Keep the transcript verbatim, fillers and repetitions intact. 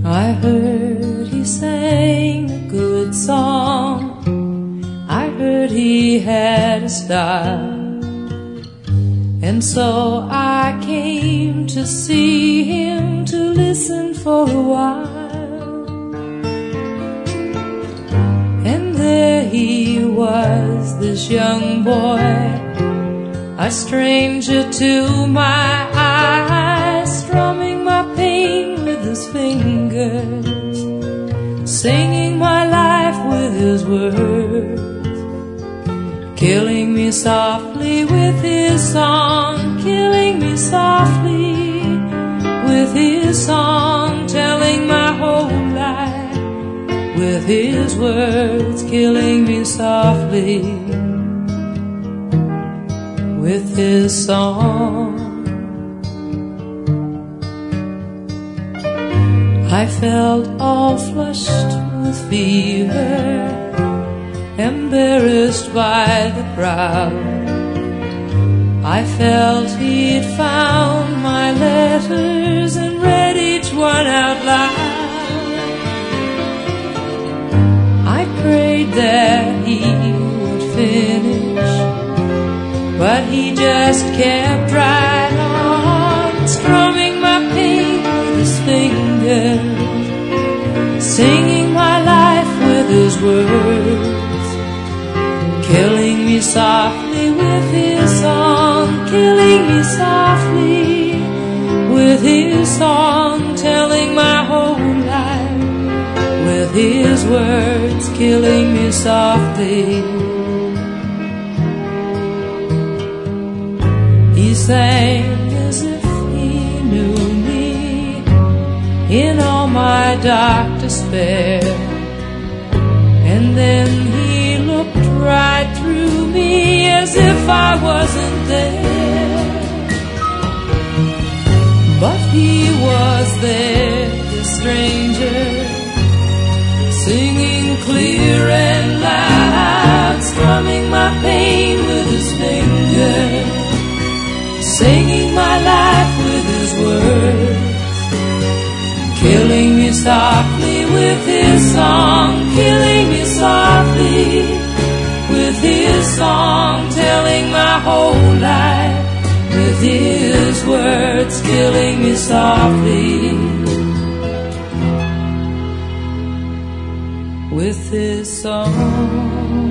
I heard he sang a good song. I heard he had a style. And so I came to see him, to listen for a while. And there he was, this young boy, a stranger to my eyes, strumming my pain with his fingers, singing my life with his words, killing me softly with his song, killing me softly with his song, telling my whole life with his words, killing me softly with his song. I felt all flushed with fever, embarrassed by the crowd. I felt he'd found my letters and read each one out loud. I prayed that he would finish, but he just kept right on, strumming my pain with his fingers, singing my life with his words, killing me softly with his song, killing me softly with his song, telling my whole life with his words, killing me softly. He sang as if he knew me in all my dark despair, and then he looked right through me as if I wasn't there. But he was there, the stranger, singing clear and loud, strumming my pain with his fingers, singing my life with his words, killing me softly with his song, killing me softly with his song, telling my whole life with his words, killing me softly with his song.